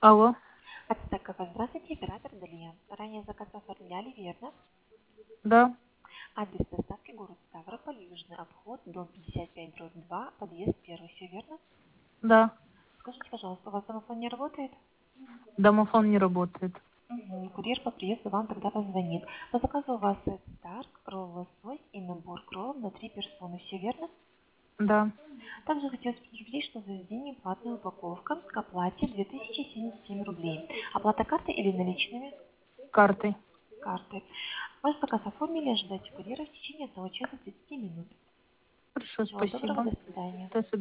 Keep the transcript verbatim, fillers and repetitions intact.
Алло, Ацтекова, здравствуйте, оператор Далия. Ранее заказ оформляли, верно? да, Адрес доставки город Ставрополь, Южный обход, дом пятьдесят пять, дробь два, подъезд первый, все верно? да, Скажите, пожалуйста, у вас домофон не работает? домофон не работает. Угу. Курьер по приезду вам тогда позвонит. По заказу у вас Старк, ролл лосось и набор кролл на три персоны, все верно? Да, Также хотелось предупредить, что в заведении платная упаковка к оплате две тысячи семьдесят семь рублей. Оплата картой или наличными? картой. Картой. Ваш заказ оформили, ожидайте курьера в течение одного часа тридцати минут. Хорошо, Всего доброго, спасибо. до свидания. До свидания.